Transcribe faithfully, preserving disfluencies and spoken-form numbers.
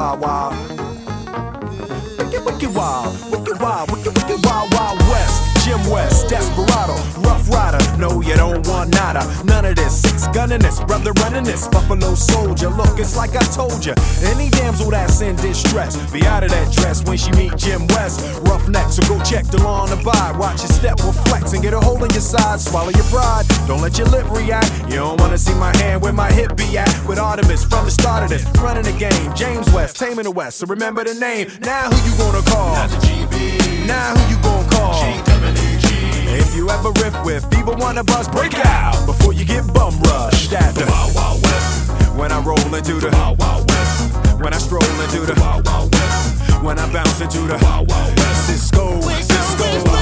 wild, wild. Wicked, wicked wild, wicked wild, wicked, wicked wild, wild west. Jim West, Desperado, Rough Rider. No, you don't want nada. None of this. Six gunning this, brother running this. Buffalo Soldier. Look, it's like I told you. Any damsel that's in distress, be out of that dress when she meet Jim West. Roughneck, so go check the law on the vibe. Watch your step will flex and get a hole in your side. Swallow your pride. Don't let your lip react. You don't wanna see my hand where my hip be at. With Artemis from the start of this, running the game. James West, taming the West. So remember the name. Now who you gonna call? Not the G B. Now who you gonna call? G W G. If you ever riff with either one of us, break out before you get bum rushed at The Wild Wild West. when I roll into the Wild Wild West. when I stroll into the Wild Wild West. when I bounce into the Wild Wild West. Cisco, Cisco.